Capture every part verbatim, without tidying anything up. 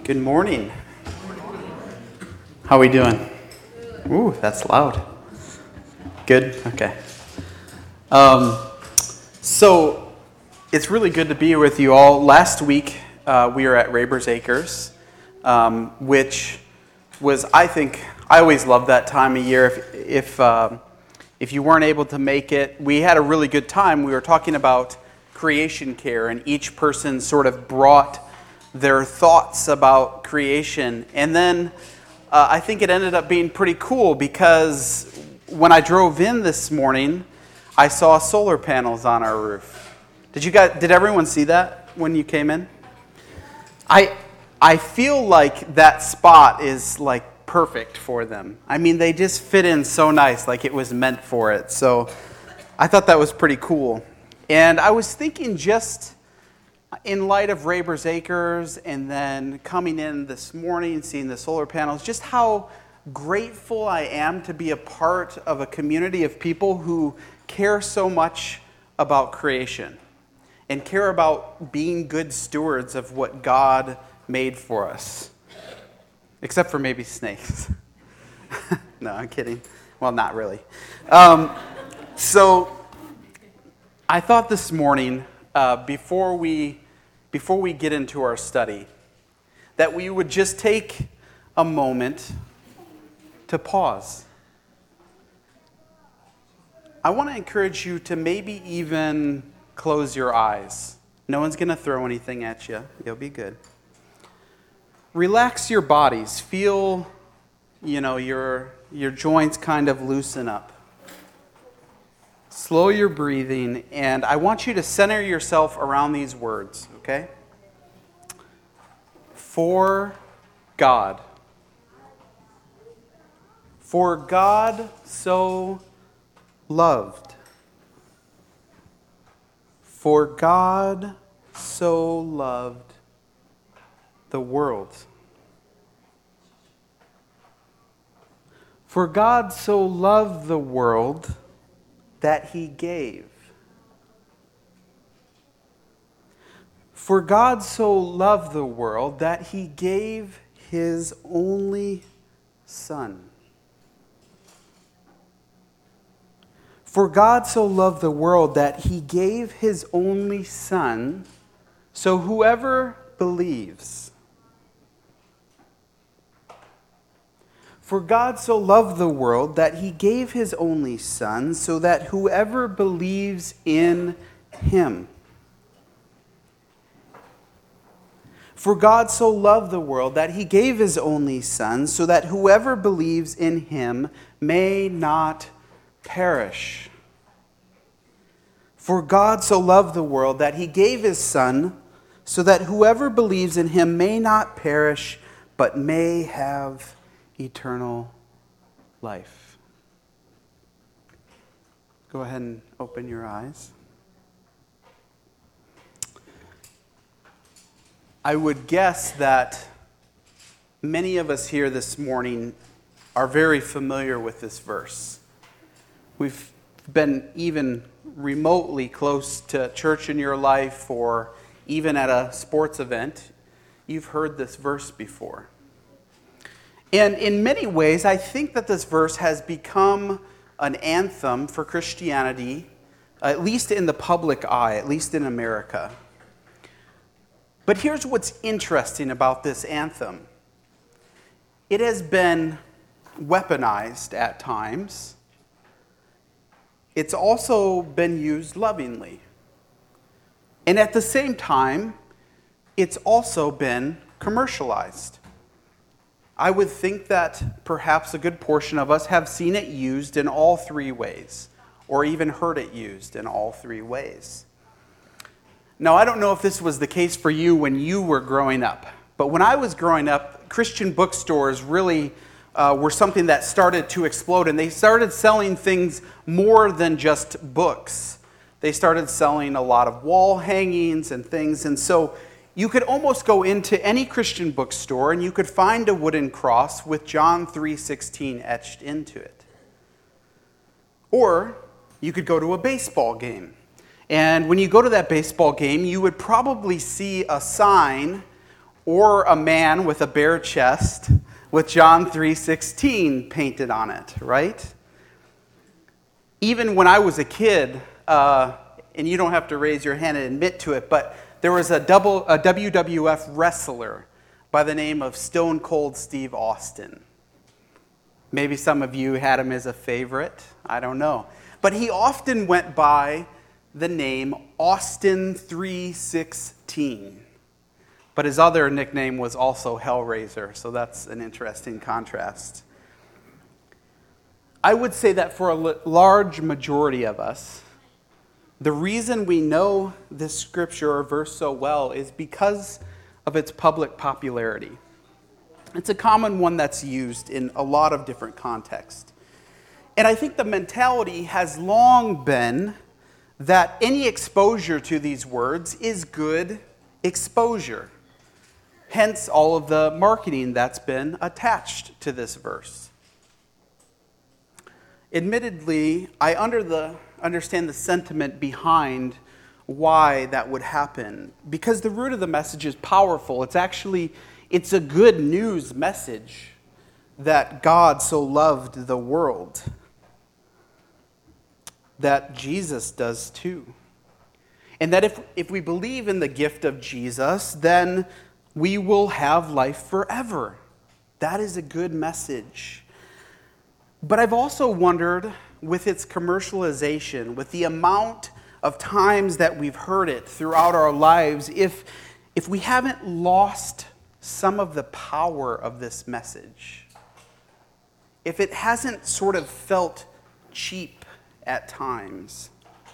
Good morning. How are we doing? Ooh, that's loud. Good? Okay. Um, so, it's really good to be with you all. Last week, uh, we were at Raber's Acres, um, which was, I think, I always love that time of year. If, if, um, if you weren't able to make it, we had a really good time. We were talking about creation care, and each person sort of brought their thoughts about creation. And then uh, I think it ended up being pretty cool because when I drove in this morning, I saw solar panels on our roof. Did you guys, did everyone see that when you came in? I I feel like that spot is like perfect for them. I mean, they just fit in so nice, like it was meant for it. So I thought that was pretty cool. And I was thinking, just in light of Raber's Acres and then coming in this morning, seeing the solar panels, just how grateful I am to be a part of a community of people who care so much about creation and care about being good stewards of what God made for us. Except for maybe snakes. No, I'm kidding. Well, not really. Um, so I thought this morning, uh, before we before we get into our study, that we would just take a moment to pause. I want to encourage you to maybe even close your eyes. No one's going to throw anything at you. You'll be good. Relax your bodies. Feel, you know, your your joints kind of loosen up. Slow your breathing, and I want you to center yourself around these words, okay? For God. For God so loved. For God so loved the world. For God so loved the world that he gave. For God so loved the world that he gave his only Son. For God so loved the world that he gave his only Son, so whoever believes. For God so loved the world that he gave his only Son, so that whoever believes in him. For God so loved the world that he gave his only Son, so that whoever believes in him may not perish. For God so loved the world that he gave his Son, so that whoever believes in him may not perish, but may have eternal life. Go ahead and open your eyes. I would guess that many of us here this morning are very familiar with this verse. We've been even remotely close to church in your life, or even at a sports event. You've heard this verse before. And in many ways, I think that this verse has become an anthem for Christianity, at least in the public eye, at least in America. But here's what's interesting about this anthem. It has been weaponized at times. It's also been used lovingly. And at the same time, it's also been commercialized. I would think that perhaps a good portion of us have seen it used in all three ways, or even heard it used in all three ways. Now, I don't know if this was the case for you when you were growing up, but when I was growing up, Christian bookstores really uh, were something that started to explode, and they started selling things more than just books. They started selling a lot of wall hangings and things, and so you could almost go into any Christian bookstore and you could find a wooden cross with John three sixteen etched into it. Or you could go to a baseball game. And when you go to that baseball game, you would probably see a sign or a man with a bare chest with John three sixteen painted on it, right? Even when I was a kid, uh, and you don't have to raise your hand and admit to it, but there was a, double, a W W F wrestler by the name of Stone Cold Steve Austin. Maybe some of you had him as a favorite. I don't know. But he often went by the name Austin three sixteen. But his other nickname was also Hellraiser, so that's an interesting contrast. I would say that for a large majority of us, the reason we know this scripture or verse so well is because of its public popularity. It's a common one that's used in a lot of different contexts. And I think the mentality has long been that any exposure to these words is good exposure. Hence all of the marketing that's been attached to this verse. Admittedly, I under the, understand the sentiment behind why that would happen. Because the root of the message is powerful. It's actually, it's a good news message that God so loved the world. That Jesus does too. And that if, if we believe in the gift of Jesus, then we will have life forever. That is a good message. But I've also wondered, with its commercialization, with the amount of times that we've heard it throughout our lives, if, if we haven't lost some of the power of this message. If it hasn't sort of felt cheap at times.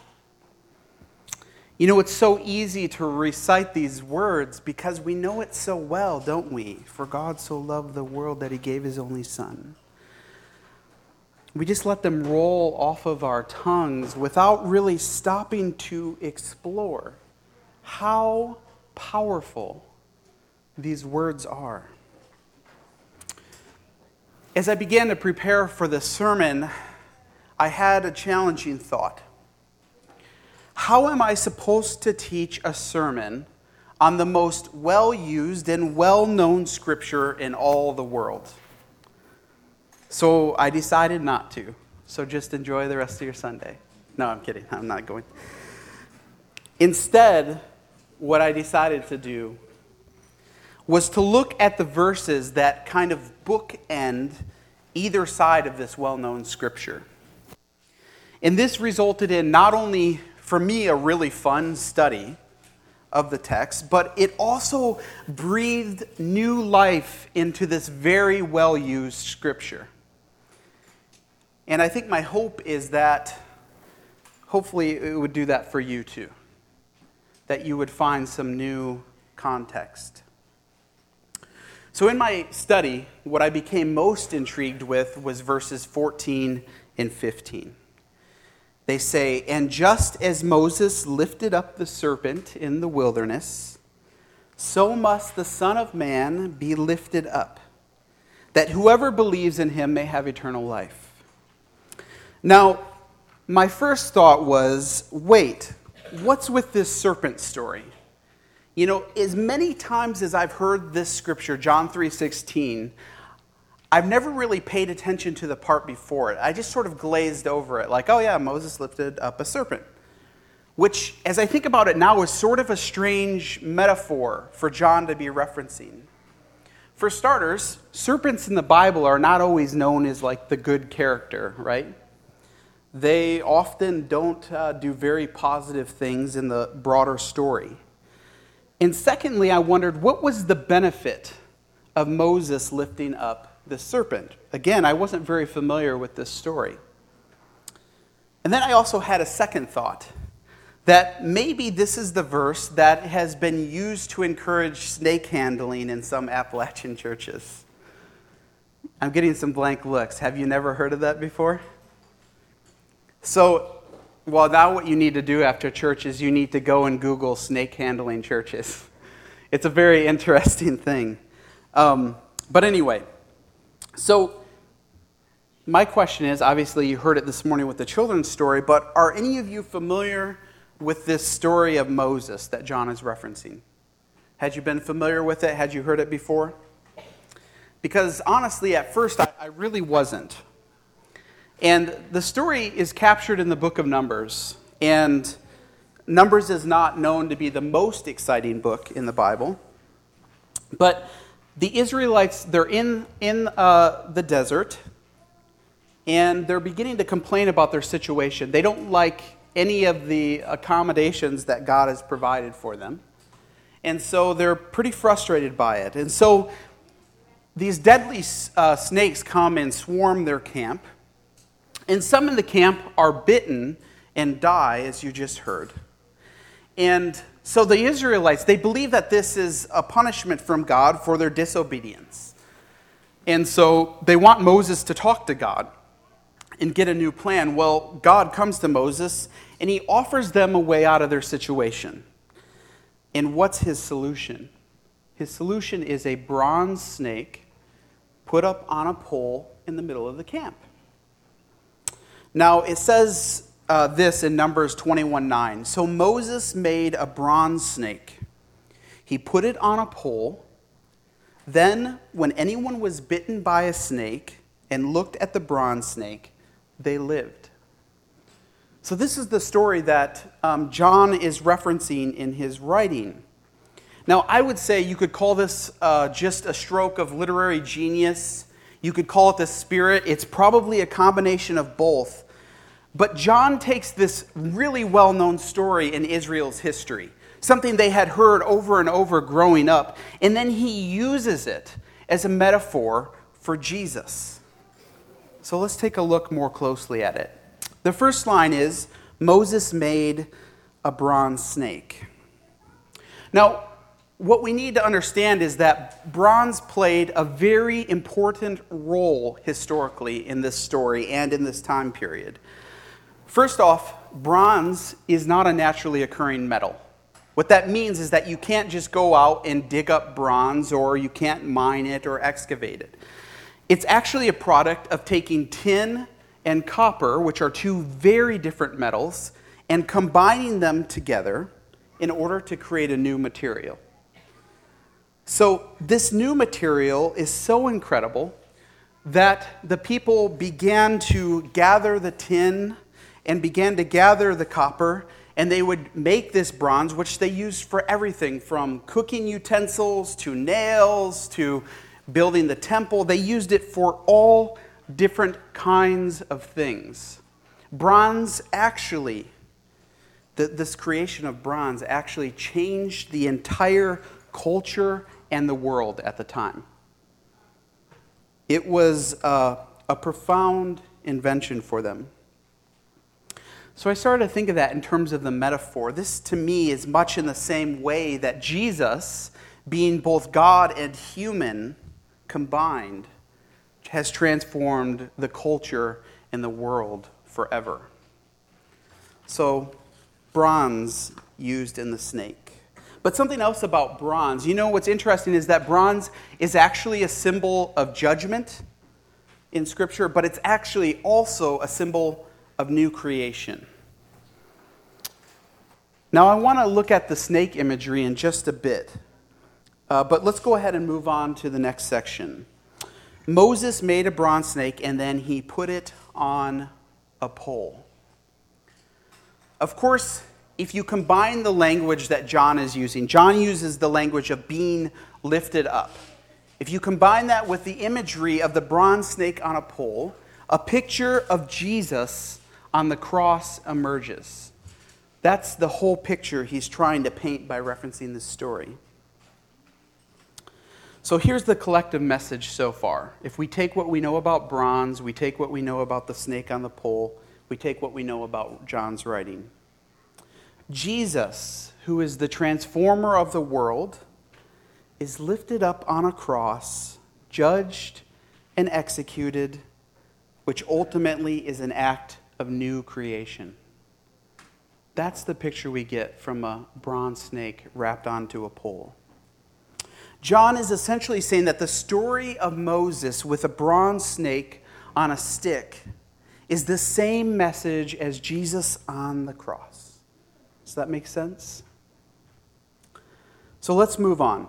You know, it's so easy to recite these words because we know it so well, don't we? For God so loved the world that he gave his only son. We just let them roll off of our tongues without really stopping to explore how powerful these words are. As I began to prepare for this sermon, I had a challenging thought. How am I supposed to teach a sermon on the most well-used and well-known scripture in all the world? So I decided not to. So just enjoy the rest of your Sunday. No, I'm kidding. I'm not going. Instead, what I decided to do was to look at the verses that kind of bookend either side of this well-known scripture. And this resulted in not only, for me, a really fun study of the text, but it also breathed new life into this very well-used scripture. And I think my hope is that hopefully it would do that for you too. That you would find some new context. So in my study, what I became most intrigued with was verses fourteen and fifteen. They say, "And just as Moses lifted up the serpent in the wilderness, so must the Son of Man be lifted up, that whoever believes in him may have eternal life." Now, my first thought was, wait, what's with this serpent story? You know, as many times as I've heard this scripture, John three sixteen, I've never really paid attention to the part before it. I just sort of glazed over it, like, oh yeah, Moses lifted up a serpent. Which, as I think about it now, is sort of a strange metaphor for John to be referencing. For starters, serpents in the Bible are not always known as like the good character, right? They often don't uh, do very positive things in the broader story. And secondly, I wondered, what was the benefit of Moses lifting up the serpent? Again, I wasn't very familiar with this story. And then I also had a second thought, that maybe this is the verse that has been used to encourage snake handling in some Appalachian churches. I'm getting some blank looks. Have you never heard of that before? So, well, now what you need to do after church is you need to go and Google snake handling churches. It's a very interesting thing. Um, but anyway, so my question is, obviously you heard it this morning with the children's story, but are any of you familiar with this story of Moses that John is referencing? Had you been familiar with it? Had you heard it before? Because honestly, at first, I, I really wasn't. And the story is captured in the book of Numbers. And Numbers is not known to be the most exciting book in the Bible. But the Israelites, they're in, in uh, the desert, and they're beginning to complain about their situation. They don't like any of the accommodations that God has provided for them. And so they're pretty frustrated by it. And so these deadly uh, snakes come and swarm their camp. And some in the camp are bitten and die, as you just heard. And so the Israelites, they believe that this is a punishment from God for their disobedience. And so they want Moses to talk to God and get a new plan. Well, God comes to Moses and he offers them a way out of their situation. And what's his solution? His solution is a bronze snake put up on a pole in the middle of the camp. Now, it says uh, this in Numbers twenty-one nine. So Moses made a bronze snake. He put it on a pole. Then, when anyone was bitten by a snake and looked at the bronze snake, they lived. So this is the story that um, John is referencing in his writing. Now, I would say you could call this uh, just a stroke of literary genius. You could call it the Spirit. It's probably a combination of both. But John takes this really well-known story in Israel's history, something they had heard over and over growing up, and then he uses it as a metaphor for Jesus. So let's take a look more closely at it. The first line is, Moses made a bronze snake. Now, what we need to understand is that bronze played a very important role historically in this story and in this time period. First off, bronze is not a naturally occurring metal. What that means is that you can't just go out and dig up bronze, or you can't mine it or excavate it. It's actually a product of taking tin and copper, which are two very different metals, and combining them together in order to create a new material. So this new material is so incredible that the people began to gather the tin and began to gather the copper, and they would make this bronze, which they used for everything from cooking utensils to nails to building the temple. They used it for all different kinds of things. Bronze actually, the, this creation of bronze actually changed the entire culture and the world at the time. It was uh, a profound invention for them. So I started to think of that in terms of the metaphor. This, to me, is much in the same way that Jesus, being both God and human combined, has transformed the culture and the world forever. So, bronze used in the snake. But something else about bronze. You know what's interesting is that bronze is actually a symbol of judgment in Scripture, but it's actually also a symbol of new creation. Now, I want to look at the snake imagery in just a bit, uh, but let's go ahead and move on to the next section. Moses made a bronze snake, and then he put it on a pole. Of course, if you combine the language that John is using, John uses the language of being lifted up. If you combine that with the imagery of the bronze snake on a pole, a picture of Jesus on the cross emerges. That's the whole picture he's trying to paint by referencing this story. So here's the collective message so far. If we take what we know about bronze, we take what we know about the snake on the pole, we take what we know about John's writing. Jesus, who is the transformer of the world, is lifted up on a cross, judged and executed, which ultimately is an act of new creation. That's the picture we get from a bronze snake wrapped onto a pole. John is essentially saying that the story of Moses with a bronze snake on a stick is the same message as Jesus on the cross. Does that make sense? So let's move on.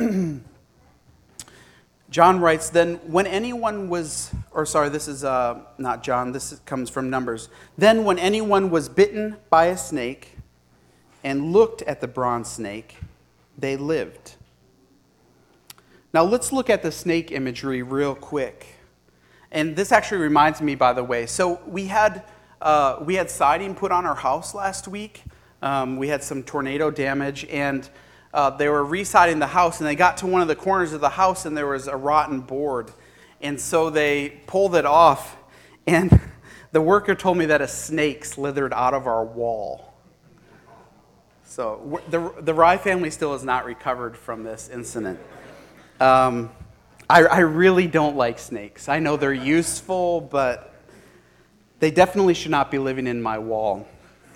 John writes, then when anyone was, or sorry, this is uh, not John, this comes from Numbers. Then when anyone was bitten by a snake and looked at the bronze snake, they lived. Now let's look at the snake imagery real quick. And this actually reminds me, by the way, so we had uh, we had siding put on our house last week. Um, we had some tornado damage, and uh, they were re-siding the house, and they got to one of the corners of the house, and there was a rotten board. And so they pulled it off, and the worker told me that a snake slithered out of our wall. So the, the Rye family still has not recovered from this incident. Um, I, I really don't like snakes. I know they're useful, but they definitely should not be living in my wall.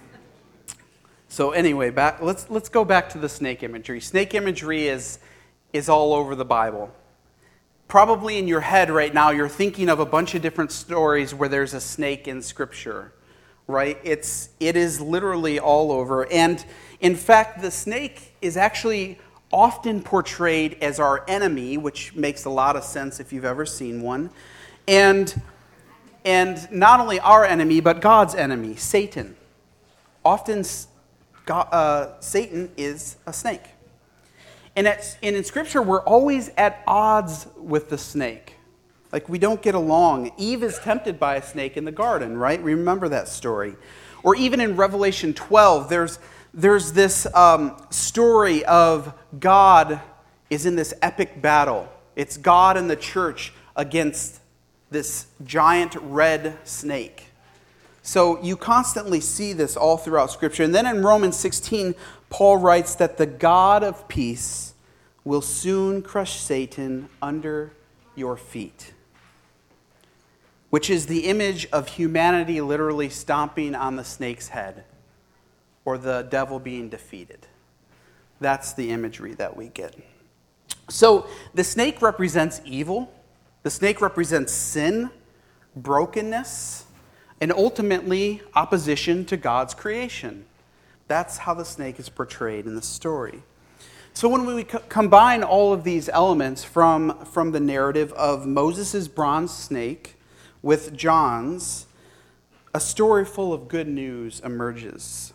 So anyway, back, let's let's go back to the snake imagery. Snake imagery is is all over the Bible. Probably in your head right now, you're thinking of a bunch of different stories where there's a snake in Scripture, right? It's it is literally all over. And in fact, the snake is actually often portrayed as our enemy, which makes a lot of sense if you've ever seen one. And and not only our enemy, but God's enemy, Satan. Often God, uh, Satan is a snake. And, at, and in Scripture, we're always at odds with the snake. Like, we don't get along. Eve is tempted by a snake in the garden, right? Remember that story. Or even in Revelation twelve, there's, there's this um, story of God is in this epic battle. It's God and the church against this giant red snake. So you constantly see this all throughout Scripture. And then in Romans sixteen, Paul writes that the God of peace will soon crush Satan under your feet, which is the image of humanity literally stomping on the snake's head or the devil being defeated. That's the imagery that we get. So the snake represents evil. The snake represents sin, brokenness, and ultimately opposition to God's creation. That's how the snake is portrayed in the story. So when we co- combine all of these elements from, from the narrative of Moses' bronze snake with John's, a story full of good news emerges.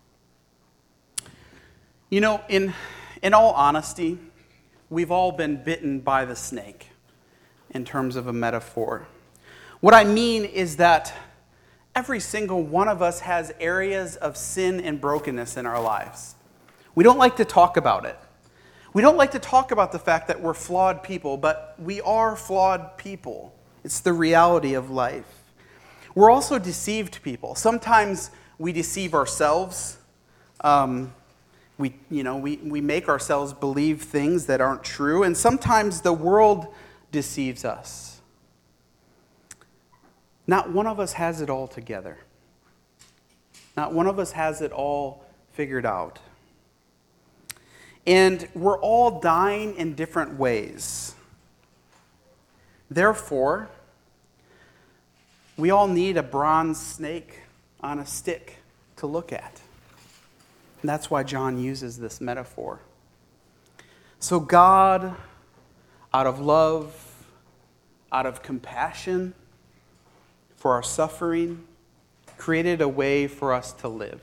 You know, in, in all honesty, we've all been bitten by the snake in terms of a metaphor. What I mean is that every single one of us has areas of sin and brokenness in our lives. We don't like to talk about it. We don't like to talk about the fact that we're flawed people, but we are flawed people. It's the reality of life. We're also deceived people. Sometimes we deceive ourselves. Um, we, you know, we, we make ourselves believe things that aren't true, and sometimes the world deceives us. Not one of us has it all together. Not one of us has it all figured out. And we're all dying in different ways. Therefore, we all need a bronze snake on a stick to look at. And that's why John uses this metaphor. So God, out of love, out of compassion for our suffering, created a way for us to live.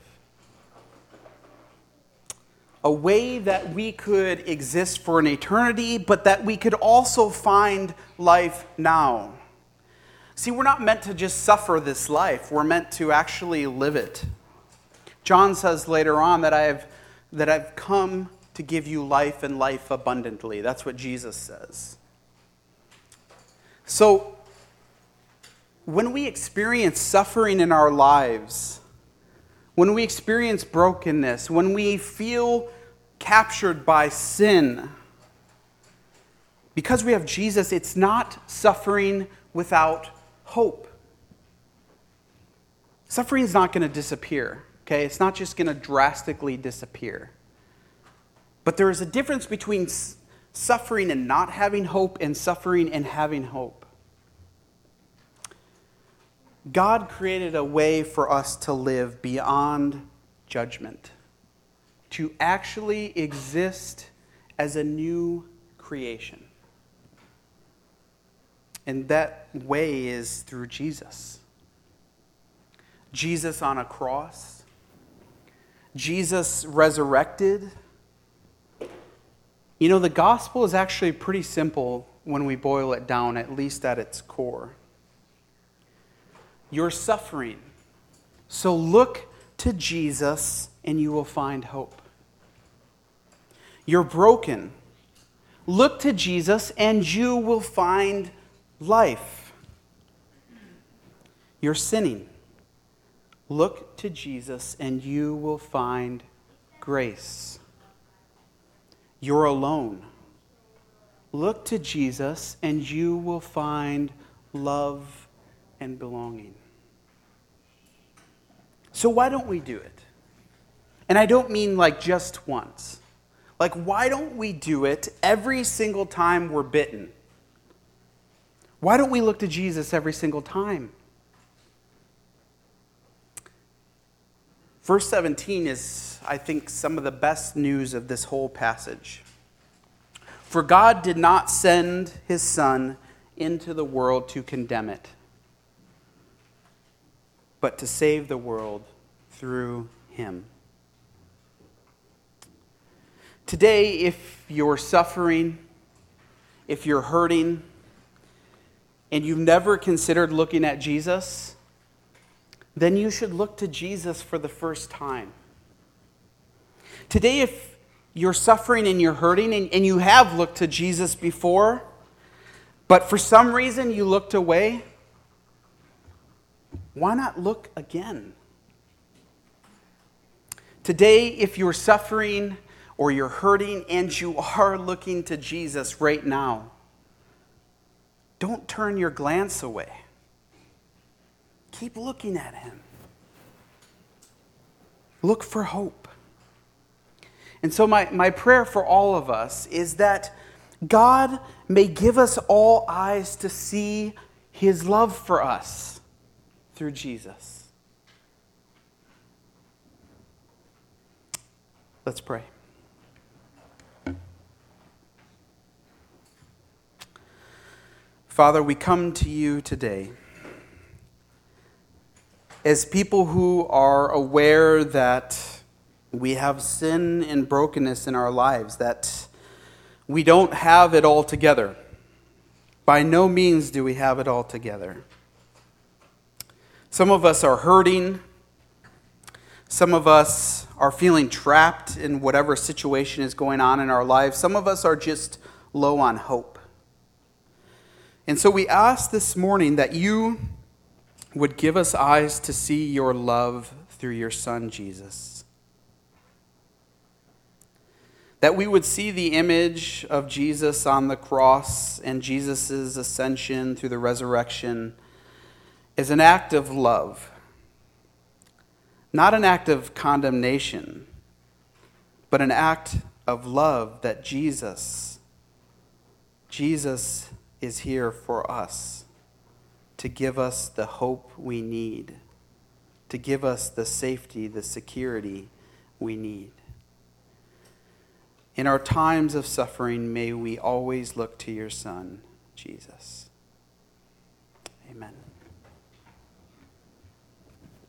A way that we could exist for an eternity, but that we could also find life now. See, we're not meant to just suffer this life. We're meant to actually live it. John says later on that I have that I've come to give you life and life abundantly. That's what Jesus says. So, when we experience suffering in our lives, when we experience brokenness, when we feel captured by sin, because we have Jesus, it's not suffering without hope. Suffering is not going to disappear, okay? It's not just going to drastically disappear. But there is a difference between suffering and not having hope and suffering and having hope. God created a way for us to live beyond judgment, to actually exist as a new creation. And that way is through Jesus. Jesus on a cross. Jesus resurrected. You know, the gospel is actually pretty simple when we boil it down, at least at its core. You're suffering, so look to Jesus and you will find hope. You're broken. Look to Jesus and you will find life. You're sinning. Look to Jesus and you will find grace. You're alone. Look to Jesus and you will find love and belonging. So why don't we do it? And I don't mean like just once. Like, why don't we do it every single time we're bitten? Why don't we look to Jesus every single time? Verse seventeen is, I think, some of the best news of this whole passage. For God did not send his Son into the world to condemn it, but to save the world through him. Today, if you're suffering, if you're hurting, and you've never considered looking at Jesus, then you should look to Jesus for the first time. Today, if you're suffering and you're hurting, and, and you have looked to Jesus before, but for some reason you looked away, why not look again? Today, if you're suffering or you're hurting and you are looking to Jesus right now, don't turn your glance away. Keep looking at him. Look for hope. And so my, my prayer for all of us is that God may give us all eyes to see his love for us through Jesus. Let's pray. Father, we come to you today as people who are aware that we have sin and brokenness in our lives, that we don't have it all together. By no means do we have it all together. Some of us are hurting. Some of us are feeling trapped in whatever situation is going on in our lives. Some of us are just low on hope. And so we ask this morning that you would give us eyes to see your love through your Son, Jesus. That we would see the image of Jesus on the cross and Jesus' ascension through the resurrection as an act of love. Not an act of condemnation, but an act of love that Jesus, Jesus is here for us to give us the hope we need, to give us the safety, the security we need. In our times of suffering, may we always look to your Son, Jesus. Amen.